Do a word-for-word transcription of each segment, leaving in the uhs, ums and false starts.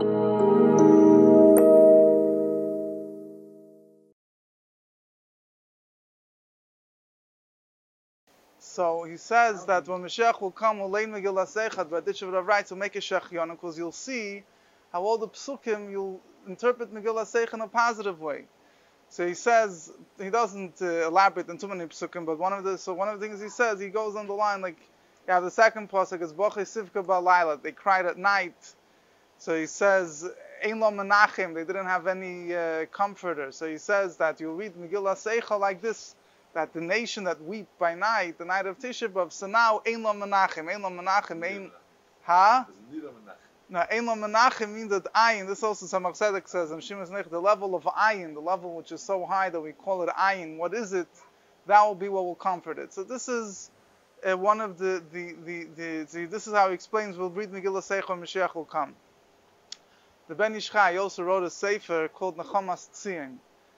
So he says that when Mashiach will come, will lein Megillah Seichad, but Ditch of Right will make a Shechion, because you'll see how all the psukim you'll interpret Megillah Seichad in a positive way. So he says he doesn't uh, elaborate on too many psukim, but one of the so one of the things he says, he goes on the line like, yeah, the second pasuk is Bochei Sivka Ba'Laila. They cried at night. So he says Ein Lo Menachem. They didn't have any uh, comforter. So he says that you read Megillah Seichad like this, that the nation that weep by night, the night of Tisha B'Av. So now Ein Lo Menachem. Ein Lo Menachem. Ein Ha. Now, Ein Lo Menachem means that ayin, this also Tzemach Tzedek says, in Shemas Nech, the level of ayin, the level which is so high that we call it ayin, what is it? That will be what will comfort it. So this is uh, one of the, the, the, the, the, this is how he explains, we'll read Megillah Seichah when Mashiach will come. The Ben Ish Chai also wrote a sefer called Nechamas Tzion,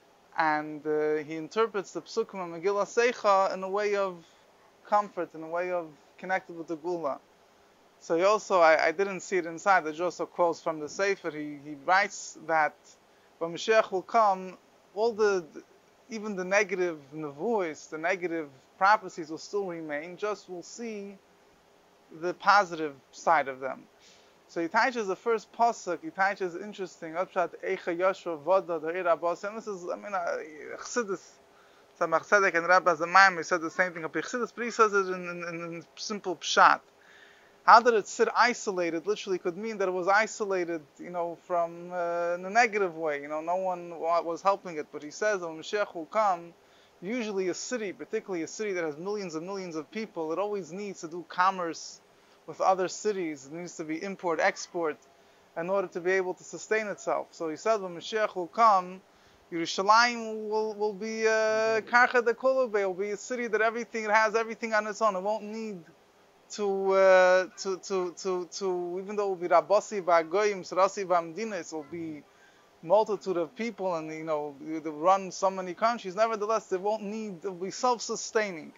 and uh, he interprets the Psukim of Megillah Seichah in a way of comfort, in a way of connected with the Gula. So he also, I, I didn't see it inside, there's also quotes from the Sefer. He, he writes that when Mashiach will come, all the, even the negative nevuos, the negative prophecies will still remain, just we'll see the positive side of them. So he teaches the first pasuk, he teaches interesting, Upshat Eicha Yoshua Voda, the Ir Abbas, and this is, I mean, Chassidus, Tzemach Tzedek and Rabbi Zamayim, he said the same thing of Chassidus, but he says it in, in, in simple pshat. How did it sit isolated? Literally could mean that it was isolated, you know, from uh, in a negative way. You know, no one was helping it. But he says that when Mashiach will come, usually a city, particularly a city that has millions and millions of people, it always needs to do commerce with other cities. It needs to be import, export, in order to be able to sustain itself. So he said when Mashiach will come, Yerushalayim will, will be Karcha de Kolobeh, will be a city that everything, it has everything on its own. It won't need To, uh, to to to to even though it will be Rabbasi Ba'Goyim, Sarasi Ba'Mdinas, it will be multitude of people, and you know they run so many countries. Nevertheless, they won't need. It will be self-sustaining.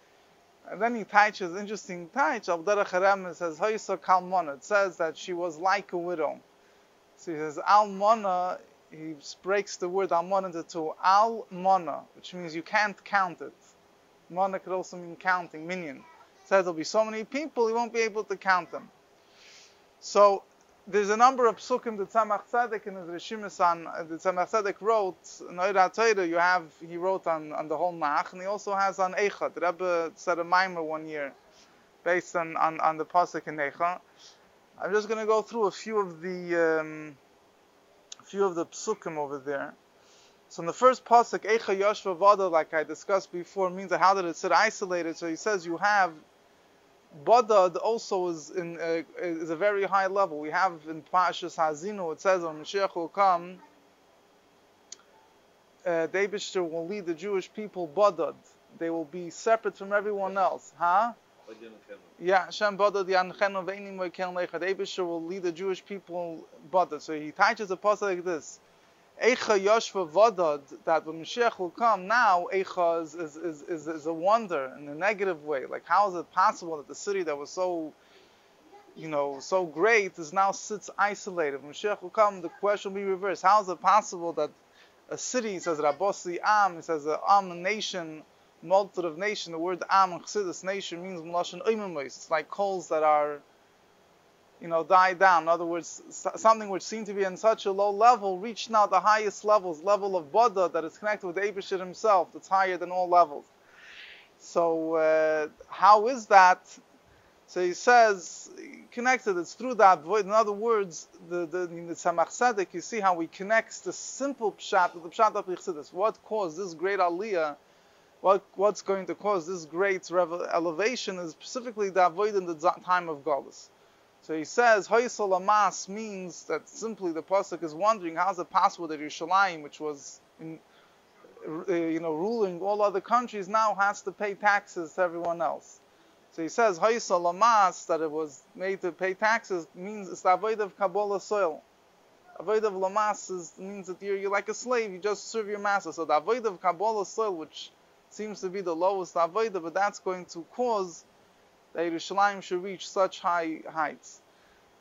And then he teaches interesting teach. Al Derech Harem says Haysa Kalmona. It says that she was like a widow. So he says Almona. He breaks the word Almona into two. Almona, which means you can't count it. Mona could also mean counting, minion. Says there'll be so many people, you won't be able to count them. So there's a number of psukim that Tzemach Tzedek in his Rishimus on the Tzemach Tzedek wrote. In Oira Torah, you have he wrote on, on the whole Nach, and he also has on Eicha. The Rebbe said a mimer one year based on, on, on the pasuk in Eicha. I'm just going to go through a few of the um, few of the psukim over there. So in the first pasuk, Eicha Yoshva Vada, like I discussed before, means that how did it sit isolated? So he says you have Badad also is in uh, is a very high level. We have in Parashas Hazinu, it says when Mashiach will come, uh, the Eibishter will lead the Jewish people Badad. They will be separate from everyone else. Huh? Yeah, Hashem Badad Yanchenu Ve'enim Moikel Lecha. The Eibishter will lead the Jewish people Badad. So he teaches a pasuk like this. Eicha Yoshva Vadad, that when Mashiach will come, now Eicha is, is, is, is, is a wonder in a negative way. Like, how is it possible that the city that was so, you know, so great is now sits isolated? When Mashiach will come, the question will be reversed. How is it possible that a city, says Rabbosi Am, it says a Am, a nation, multitude of nation, the word Am in Chassidus, nation, means Melashon Oimimois. It's like coals that are, you know, die down. In other words, something which seemed to be in such a low level reached now the highest levels, level of Buddha that is connected with the Eibishter himself, that's higher than all levels. So, uh, how is that? So he says, connected, it's through that void. In other words, the, the, in the Tzemach Tzedek, you see how he connects the simple pshat with the pshat of Chassidus. What caused this great aliyah? What, what's going to cause this great revel- elevation is specifically the avoid in the time of Golus. So he says, Hoysol Amas means that simply the pasuk is wondering how is it possible that Yerushalayim, which was, in, uh, you know, ruling all other countries, now has to pay taxes to everyone else. So he says, Hoysol Amas, that it was made to pay taxes, means it's the avoid of Kabbalah soil. Avoid of Lamas is, means that you're, you're like a slave, you just serve your master. So the avoid of Kabbalah soil, which seems to be the lowest avoid, but that's going to cause that Yerushalayim should reach such high heights.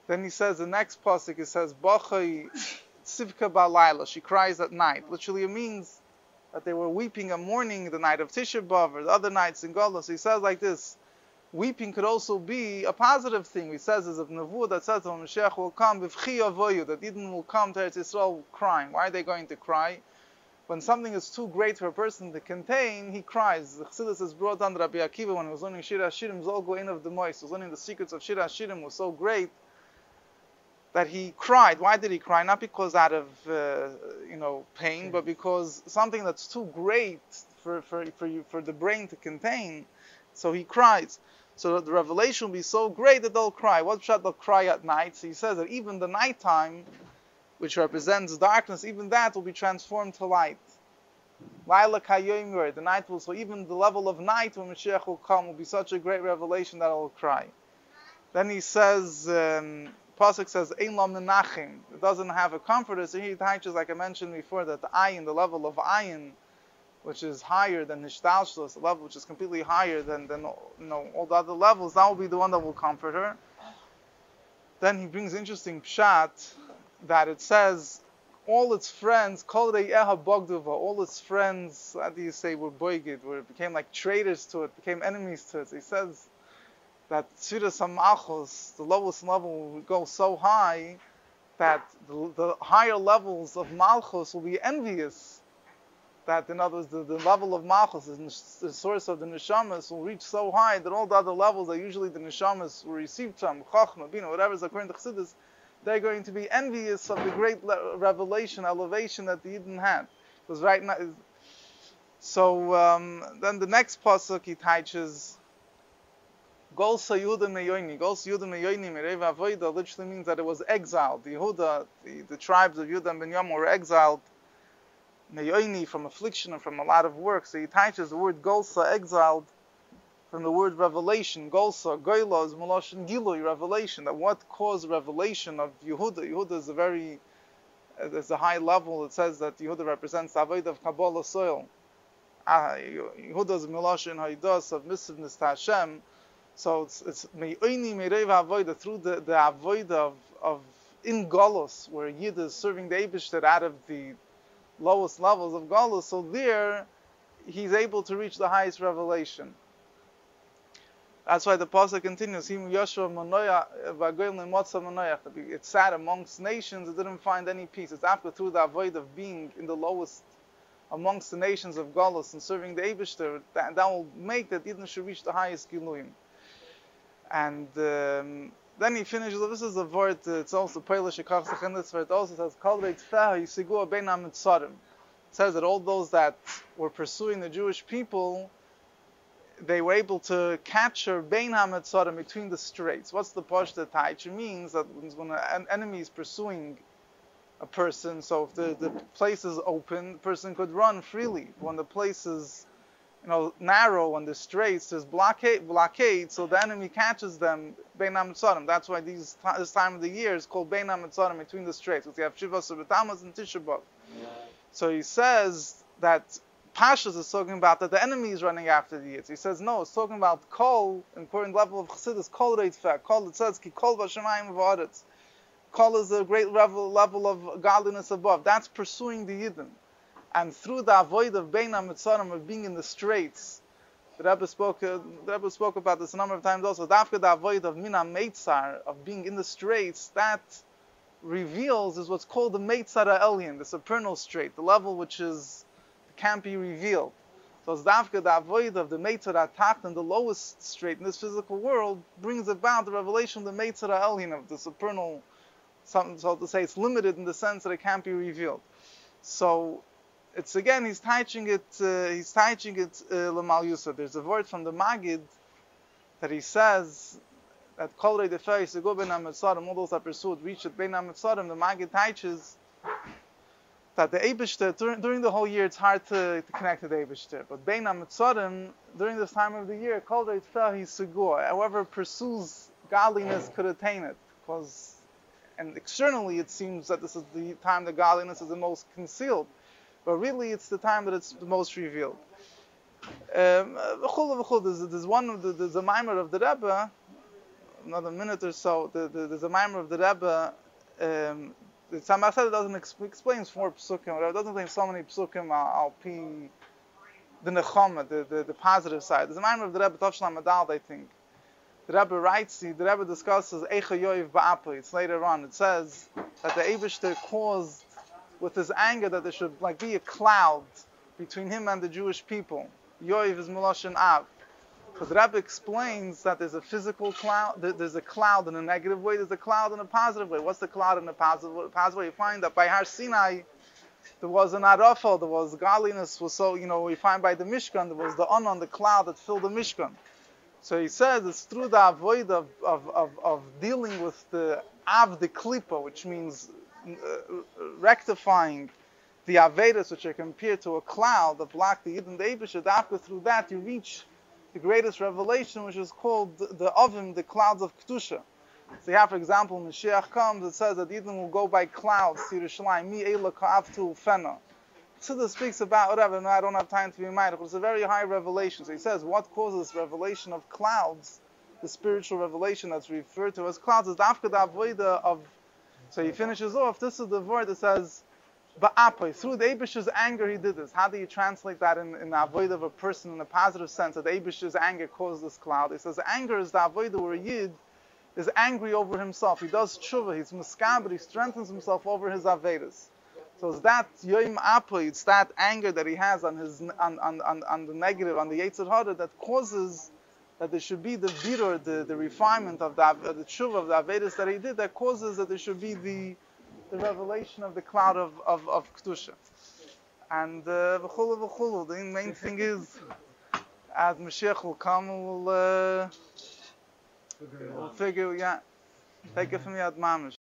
Then he says, the next pasuk, it says, Bachai Sivka Balayla, she cries at night. Literally it means that they were weeping and mourning the night of Tisha B'Av or the other nights in Golus. So he says like this, weeping could also be a positive thing. He says there's a Nevuah that says when Mashiach will come, B'vchi Avoyu, that Eden will come to Eretz Yisrael crying. Why are they going to cry? When something is too great for a person to contain, he cries. The Chassidus is brought under Rabbi Akiva when he was learning Shir HaShirim, Zol in of the Mois, he was learning the secrets of Shir HaShirim, was so great that he cried. Why did he cry? Not because out of uh, you know pain, but because something that's too great for for for you for the brain to contain. So he cries. So that the revelation will be so great that they'll cry. What pshat they'll cry at night? So he says that even the nighttime, which represents darkness, even that will be transformed to light. Laila kayomer, the night will. So even the level of night when Mashiach will come will be such a great revelation that it will cry. Then he says. Um, Pasuk says, Ein lam menachim. It doesn't have a comforter. So here it teaches, like I mentioned before, that the ayin, the level of ayin, which is higher than Hishtalshlus, the level which is completely higher than, than you know, all the other levels, that will be the one that will comfort her. Then he brings interesting pshat, that it says, all its friends, Kol Re'eha Bogduva, all its friends, how do you say, were boigid, were became like traitors to it, became enemies to it. So he says, that Sfiras HaMalchus, the lowest level, will go so high that the, the higher levels of Malchus will be envious. That, in other words, the, the level of Malchus, the source of the Neshamas, will reach so high that all the other levels that usually the Neshamas will receive from, Chachma, Bina, whatever is according to Chassidus, they're going to be envious of the great le- revelation, elevation that the Yidden had. Because right now, so um, then the next pasuk he teaches, Golsa Yehuda Meyoini. Golsa Yehuda Meyoini Mereva Avoida literally means that it was exiled. The Yehuda, the, the tribes of Yehuda and Binyamin were exiled Meyoini from affliction and from a lot of work. So he teaches the word Golsa, exiled, from the word revelation. Golsa, Goyla is Meloshin Gilui, revelation. That what caused revelation of Yehuda? Yehuda is a very, uh, there's a high level. It says that Yehuda represents the Avodah of Kabbalah soil. Uh, Yehuda is Meloshin Haidas of Misivness to Hashem. So it's it's me'oini me'reiva avoida, through the, the avoida of, of in Golos, where Yid is serving the Eibishter out of the lowest levels of Golos, so there he's able to reach the highest revelation. That's why the pasuk continues, Him Yoshua Manoya Vagoyim Lemotza Manoya. It's sad amongst nations, it didn't find any peace. It's after through the avoid of being in the lowest amongst the nations of Golos and serving the Eibishter, that, that will make that Yidden should reach the highest Giluyim. And um, then he finishes, this is a word, uh, it's also Polish, it also says, Kol Reitfeh Yisigua Beinam Mitzarim. It says that all those that were pursuing the Jewish people, they were able to capture Beinam Mitzarim, between the straits. What's the Pashta Taich? It means that when an enemy is pursuing a person, so if the, the place is open, the person could run freely. When the place is you know, narrow on the straits, there's blockade, blockade, so the enemy catches them, Beinam Mitzarim. That's why these, this time of the year is called Beinam Mitzarim, between the straits, because you have Shiva B'Tammuz and Tisha B'Av. Yeah. So he says that Pashas is talking about that the enemy is running after the Yitz. He says, no, it's talking about Kol, important level of Chassidus, Kol Reitfeh. Kol, it says, Ki Kol V'Shamayim V'Aretz. Kol is a great level, level of godliness above. That's pursuing the Yidden. And through the avoid of Beinam Mitzarim, of being in the straits, the Rebbe spoke, uh, the Rebbe spoke about this a number of times also. After the avoid of Minam Meitzar, of being in the straits, that reveals is what's called the Meitzar Elyon, the supernal strait, the level which is can't be revealed. So it's Dafka, the avoid of the Meitzar Atacht, and the lowest strait in this physical world, brings about the revelation of the Meitzar Elyon, of the supernal, something, so to say, it's limited in the sense that it can't be revealed. So it's again, he's teaching it, uh, he's teaching it, uh, L'mal Yusuf. There's a word from the Magid that he says that Kol Rei Defei Yisigua Beinam Mitzarim, all those that pursued reached at Beinam Mitzarim. The Magid teaches that the Eibishter, during, during the whole year, it's hard to, to connect to the Eibishter. But Beinam Mitzarim, during this time of the year, Kol Rei Defei Yisigua, whoever pursues godliness could attain it. Because, and externally it seems that this is the time that godliness is the most concealed. But really, it's the time that it's the most revealed. Um, there's, there's one of the, there's a mimer of the Rebbe, another minute or so, the, the, there's a mimer of the Rebbe. Um, the Tzemach said it doesn't exp- explains four psukim. Whatever. It doesn't explain so many psukim. I'll pee the nechama, the, the the positive side. There's a mimer of the Rebbe Tovshlam Adal, I think. The Rebbe writes, the Rebbe discusses Eicha Yoiv Ba'apai. It's later on. It says that the Eibishter caused with his anger that there should like be a cloud between him and the Jewish people. Yoiv is Meloshin Av. But the Rebbe explains that there's a physical cloud, there's a cloud in a negative way, there's a cloud in a positive way. What's the cloud in a positive way? Positive way? You find that by Har Sinai, there was an arafah, there was godliness, was so, you know, we find by the Mishkan, there was the Anon, the cloud that filled the Mishkan. So he says it's through the avoid of, of, of, of dealing with the Av the Klippa, which means uh, rectifying the Avedas, which are compared to a cloud that block the Yid and the Eibush. After through that you reach the greatest revelation, which is called the, the Ovim, the clouds of Kedusha. So you have, for example, when Mashiach comes, it says that Yidden will go by clouds to Yerushalayim, Mi Eila Ka'avtu Fena. Siddha speaks about whatever, no, I don't have time to be mindful, but it's a very high revelation. So he says, what causes revelation of clouds, the spiritual revelation that's referred to as clouds, is the Afka da Avoida of, so he finishes off, this is the word that says, Ba'apai, through the Eibish's anger he did this. How do you translate that in, in the avoid of a person in a positive sense, that the Eibish's anger caused this cloud? He says anger is the avoid where a Yid is angry over himself. He does tshuva, he's miskaber, he strengthens himself over his avedas. So it's that yoim apai, it's that anger that he has on his on on, on, on the negative, on the Yetzer Hara, that causes that there should be the birur, the, the refinement of the, the tshuva of the avedas that he did, that causes that there should be the the revelation of the cloud of, of, of Kedusha. And v'chulu uh, v'chulu, the main thing is, as Mashiach will come, we'll, uh, we'll figure, yeah, take it from Yad Mamish.